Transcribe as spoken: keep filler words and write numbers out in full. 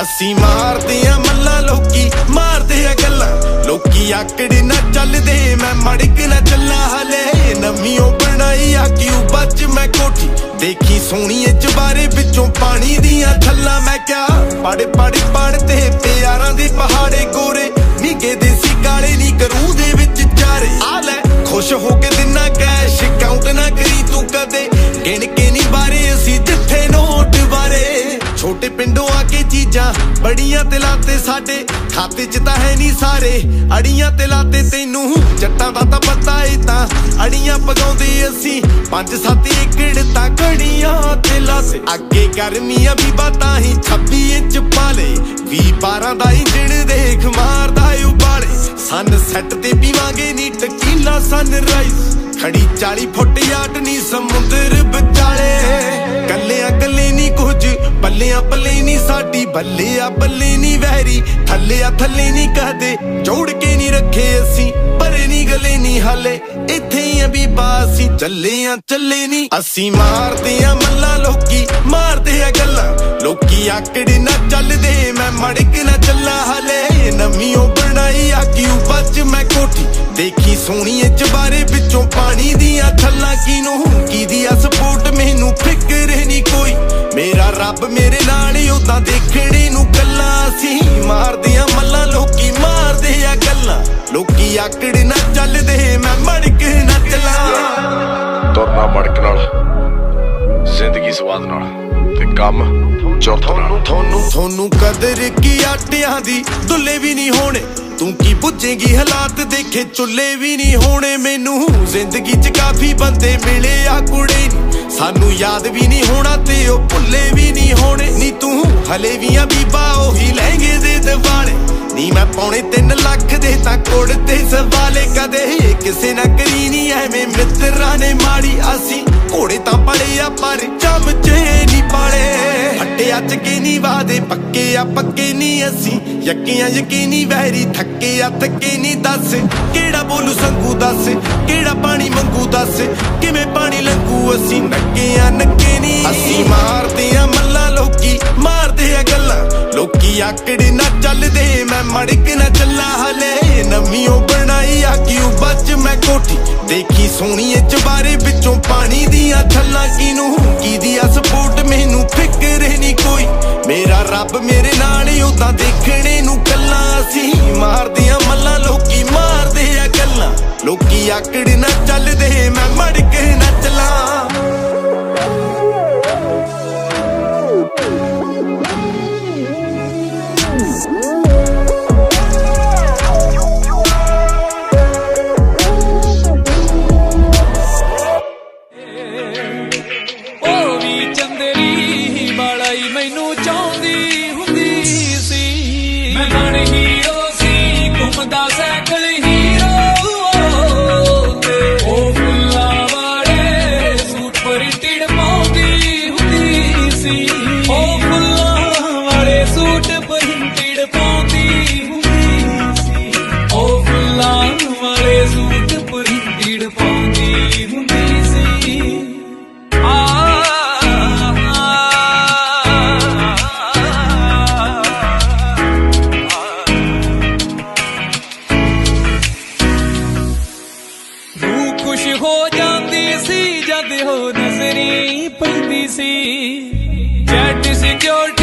ਅਸੀਂ ਮਾਰਦੇ ਆ ਮੱਲਾ ਲੋਕੀ ਮਾਰਦੇ ਆ ਗੱਲਾਂ ਲੋਕੀ ਆਕੜੇ ਨਾ ਚੱਲਦੇ ਮੈਂ ਮੜਕ ਨਾ ਚੱਲਾ ਹਲੇ ਨਵੀਂ ਉਹ ਬਣਾਈ ਆ ਕਿਉਂ ਬੱਚ ਮੈਂ ਕੋਠੀ ਦੇਖੀ ਸੋਹਣੀ ਚਬਾਰੇ ਵਿੱਚੋਂ ਪਾਣੀ ਦੀਆਂ ਥੱਲਾਂ ਮੈਂ ਕਿਹਾ ਪੜ ਪੜ ਪੜ ਤੇ ਪਿਆਰਾਂ ਦੇ ਪਹਾੜੇ ਗੋਰੇ ਨਿੱਗੇ ਦੇਸੀ ਕਾਲੇ ਨਹੀਂ ਕਰੂ ਦੇ ਵਿੱਚ ਚਾਰੇ ਆ ਲੈ ਖੁਸ਼ ਹੋ ਕੇ ਦਿਨਾ ਕੈਸ਼ ਕਾਊਂਟ ਨਾ ਕਰੀ ਤੂੰ ਕਦੇ ਗਿਣ ਕੇ ਨਹੀਂ ਬਾਰੇ ਅਸੀਂ ਜਿੱਥੇ ਨੋਟ ਬਾਰੇ ਛੋਟੇ ਪਿੰਡੋਂ ਆ ਕੇ ਚੀਜ਼ਾਂ ਬੜੀਆਂ ਤੇ ਲਾਤੇ ਸਾਡੇ ਖਾਤੇ ਚ ਤਾਂ ਹੈ ਨਹੀਂ ਸਾਰੇ ਅੜੀਆਂ ਤੇ ਲਾਤੇ ਤੈਨੂੰ ਜੱਟਾਂ ਦਾ ਤਾਂ ਪਤਾ ਏ ਤਾਂ ਅੜੀਆਂ ਪਗਾਉਂਦੇ ਅਸੀਂ ਪੰਜ ਸੱਤ ਏਕੜ ਤਾਂ ਕੜੀਆਂ ਤੇ ਲਾਤੇ ਅੱਗੇ ਗਰਮੀਆਂ ਵੀ ਬਾਤਾਂ ਹੀ ਛੱਬੀ ਇੰਚ ਪਾਲੇ ਵੀਹ ਬਾਰਾਂ ਦਾ ਇੰਜਣ ਦੇਖ ਮਾਰਦਾ ਉਬਾਲੇ ਸਨ ਸੈੱਟ ਤੇ ਪੀਵਾਂਗੇ ਨੀ ਟਕੀਲਾ ਸਨਰਾਈਜ਼ ਖੜੀ ਚਾਲੀ ਫੁੱਟ ਯਾਟ ਨੀ ਸਮੁੰਦਰ ਵਿਚਾਲੇ ਕੱਲਿਆਂ ਕੱਲੇ ਨੀ ਕੁਝ ਬੱਲਿਆਂ ਬੱਲੇ ਨੀ ਸਾਡੀ ਬੱਲਿਆ ਬੱਲੇ ਨੀ ਵਹਿਰੀ ਥੱਲਿਆ ਥੱਲੇ ਨੀ ਕਹਦੇ ਜੋੜ ਕੇ ਨੀ ਰੱਖੇ ਅਸੀਂ ਪਰੇ ਨੀ ਗਲੇ ਨੀ ਹਾਲੇ ਇੱਥੇ ਹੀ ਆ ਬੀਬਾ ਅਸੀਂ ਚੱਲੇ ਆ ਚੱਲੇ ਨੀ ਅਸੀਂ ਮਾਰਦੇ ਆ ਮੱਲਾ ਲੋਕੀ ਮਾਰਦੇ ਆ ਗੱਲਾਂ ਲੋਕੀ ਆਕੜੇ ਨਾ ਚੱਲਦੇ ਮੈਂ ਮੜਕ ਨਾ ਚੱਲਾ ਹਲੇ ਨਵੀਂ ਉਹ ਬਣਾਈ ਆ ਕਿਉਂ ਬੱਚ ਮੈਂ ਕੋਠੀ ਦੇਖੀ ਸੋਹਣੀ ਚਬਾਰੇ ਵਿੱਚੋਂ ਪਾਣੀ ਦੀਆਂ ਥੱਲਾਂ ਕਿਨੂੰ ਕੀਦੀ ਆ ਸਪੋਰਟ ਮੈਨੂੰ ਫਿਕਰ ਨਹੀਂ ਕੋਈ ਮੇਰਾ ਰੱਬ ਮੇਰੇ ਨਾਲ ਉਦਾਂ ਦੇਖਣੇ ਨੂੰ ਗੱਲਾਂ ਅਸੀਂ ਮਾਰਦੇ ਆ ਮੱਲਾ ਲੋਕੀ ਮਾਰਦੇ ਆ ਗੱਲਾਂ ਲੋਕੀ ਆਕੜ ਨਾ ਚੱਲਦੇ ਮੈਂ ਮੜਕ ਨਾ ਚੱਲਾਂ ਤੁਰਨਾ ਮੜਕ ਨਾਲ ਜ਼ਿੰਦਗੀ ਸਵਾਦ ਨਾਲ ਤੇ ਕੰਮ ਚੁਰਤ ਨਾਲ ਤੁਹਾਨੂੰ ਤੁਹਾਨੂੰ ਕਦਰ ਕੀ ਆਟਿਆਂ ਦੀ ਦੁੱਲੇ ਵੀ ਨਹੀਂ ਹੋਣੇ ਤੂੰ ਕੀ ਪੁੱਛੇਗੀ ਹਾਲਾਤ ਦੇਖੇ ਚੁੱਲੇ ਵੀ ਨਹੀਂ ਹੋਣੇ ਮੈਨੂੰ ਜ਼ਿੰਦਗੀ 'ਚ ਕਾਫੀ ਬੰਦੇ ਮਿਲੇ ਆ ਕੁੜੇ ਸਾਨੂੰ ਯਾਦ ਵੀ ਨਹੀਂ ਹੋਣਾ ਤੇ ਉਹ ਭੁੱਲੇ ਵੀ ਨਹੀਂ ਹੋਣੇ ਨੀ ਤੂੰ ਹਲੇ ਵੀ ਆ ਬੀਬਾ ਉਹੀ ਲਹਿੰਗੇ ਦੇ ਦਿਵਾਲੇ ਨੀ ਮੈਂ ਪੌਣੇ ਤਿੰਨ ਲੱਖ ਦੇ ਤਾਂ ਕੋੜ ਤੇ ਸਵਾਲੇ ਕਦੇ ਕਿਸੇ ਨਾ ਕਰੀ ਨੀ ਐਵੇਂ ਮਿੱਤਰਾਂ ਨੇ ਮਾੜੀ ਅਸੀਂ ਘੋੜੇ ਤਾਂ ਪੜੇ ਆ ਪਰ ਚਮਚੇ ਨੀ ਪਾਲੇ ਹੱਟਿਆ ਚੱਕੇ ਨੀ ਵਾਦੇ ਪੱਕੇ ਆ ਪੱਕੇ ਨੀ ਅਸੀਂ ਯਕੀਆਂ ਯਕੀਨੀ ਵਹਿਰੀ ਥੱਕੇ ਆ ਥੱਕੇ ਨੀ ਦੱਸ ਕਿਹੜਾ ਬੋਲੂ ਸੰਗੂ ਦੱਸ ਕਿਹੜਾ ਪਾਣੀ ਮੰਗੂ ਦੱਸ ਕਿਵੇਂ ਪਾਣੀ ਲੰਗੂ ਅਸੀਂ ਨੱਕੇ ਆ ਨੱਕੇ ਨੀ ਅਸੀਂ ਮਾਰਦੇ ਆ ਮੱਲਾ ਲੋਕੀ ਮਾਰਦੇ ਆ ਗੱਲਾਂ ਲੋਕੀ ਆਕੜੇ ਨਾ ਚੱਲਦੇ ਮੈਂ ਮੜਕ ਨਾ ਚੱਲਾ ਹਲੇ ਨਵੀਂ ਉਹ ਬਣਾਈ ਆ ਕਿਉਂ ਬੱਚ ਮੈਂ ਕੋਠੀ ਦੇਖੀ ਸੋਹਣੀ ਚਬਾਰੇ ਵਿੱਚੋਂ ਪਾਣੀ ਦੀਆਂ ਥੱਲਾਂ ਕਿਨੂੰ ਕੀਦੀ ਆ ਸਪੋਰਟ ਮੈਨੂੰ ਫਿਕਰ ਨਹੀਂ ਕੋਈ ਮੇਰਾ ਰੱਬ ਮੇਰੇ ਨਾਲ ਉਦਾਂ ਦੇਖਣੇ ਨੂੰ ਗੱਲਾਂ ਅਸੀਂ ਮਾਰਦੇ ਆ ਮੱਲਾ ਲੋਕੀ ਮਾਰਦੇ ਆ ਗੱਲਾਂ ਲੋਕੀ ਆਕੜ ਨਾ ਚੱਲਦੇ ਮੈਂ ਮੜਕ ਨਾ ਚੱਲਾਂ ਮੈਨੂੰ ਚਾਹੁੰਦੀ ਹੁੰਦੀ ਸੀ ਮੈਂ ਬਣ ਹੀਰੋ ਸੀ ਘੁੰਮਦਾ ਸਾਈਕਲ ਹੀਰੋ ਉਹ ਫੁੱਲਾਂ ਵਾਲੇ ਸੂਟ ਪ੍ਰਿੰਟਡ ਪਾਉਂਦੀ ਹੁੰਦੀ ਸੀ ਉਹ ਫੁੱਲਾਂ ਵਾਲੇ ਸੂਟ ਪ੍ਰਿੰਟਡ ਪਾਉਂਦੀ ਹੁੰਦੀ ਸੀ ਉਹ ਫੁੱਲਾਂ ਵਾਲੇ ਸੂਟ ਪ੍ਰਿੰਟਡ ਪਾਉਂਦੀ ਹੁੰਦੀ ਸੀ ਖੁਸ਼ ਹੋ ਜਾਂਦੀ ਸੀ ਜਦ ਉਹ ਨਜ਼ਰੀ ਪੈਂਦੀ ਸੀ ਜੱਟ ਸਿਕਿਉਰਿਟੀ